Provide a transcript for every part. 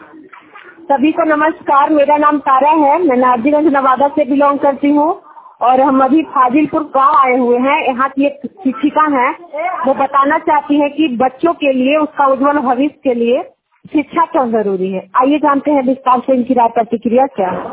सभी को नमस्कार। मेरा नाम तारा है। मैं नारजीगंज नवादा से बिलोंग करती हूँ और हम अभी फाजिलपुर गांव आए हुए हैं। यहाँ की एक शिक्षिका है, वो बताना चाहती है कि बच्चों के लिए, उसका उज्जवल भविष्य के लिए शिक्षा क्यों जरूरी है। आइए जानते हैं विस्तार से इनकी राय प्रतिक्रिया क्या है।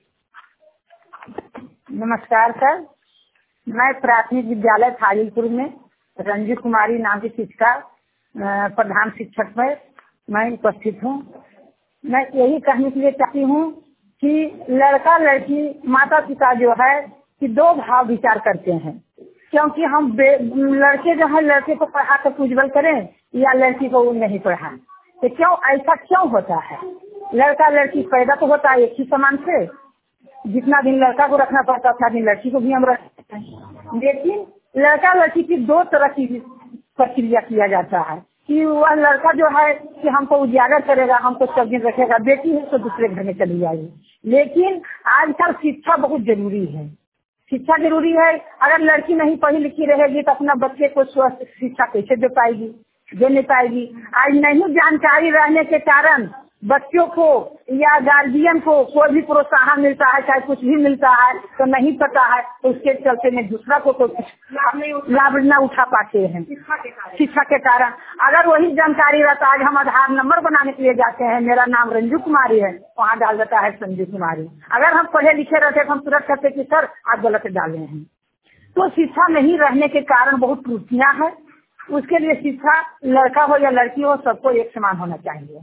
नमस्कार सर, मैं प्राथमिक विद्यालय फाजिलपुर में रंजू कुमारी नाम की शिक्षिका प्रधान शिक्षक में मैं उपस्थित हूँ। मैं यही कहने के लिए चाहती हूँ कि लड़का लड़की माता पिता जो है कि दो भाव विचार करते हैं, क्योंकि हम लड़के जो है लड़के को पढ़ा कर उज्जवल करें या लड़की को नहीं पढ़ाएं, तो क्यों ऐसा क्यों होता है। लड़का लड़की पैदा तो होता है एक ही समान से, जितना दिन लड़का को रखना पड़ता है उतना दिन लड़की को भी हम रखते हैं, लेकिन लड़का लड़की की दो तरह की प्रक्रिया किया जाता है कि वह लड़का जो है कि हमको उजागर करेगा, हमको सब दिन रखेगा, बेटी है तो दूसरे घर में चली जाएगी। लेकिन आजकल शिक्षा बहुत जरूरी है, शिक्षा जरूरी है। अगर लड़की नहीं पढ़ी लिखी रहेगी तो अपना बच्चे को स्वस्थ शिक्षा कैसे दे पाएगी, दे नहीं पाएगी। आज नहीं जानकारी रहने के कारण बच्चों को या गार्जियन को कोई भी प्रोत्साहन मिलता है, चाहे कुछ भी मिलता है तो नहीं पता है, तो उसके चलते में दूसरा को लाभ न उठा पाते हैं शिक्षा के कारण। अगर वही जानकारी रहता, आज हम आधार नंबर बनाने के लिए जाते हैं, मेरा नाम रंजू कुमारी है, वहाँ डाल देता है संजू कुमारी। अगर हम पढ़े लिखे रहते तो हम तुरंत कहते कि सर आप गलत डाले हैं। तो शिक्षा नहीं रहने के कारण बहुत त्रुटियां हैं। उसके लिए शिक्षा लड़का हो या लड़की हो सबको एक समान होना चाहिए।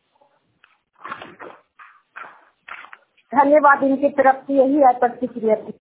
धन्यवाद। इनकी तरफ से यही है प्रतिक्रिया।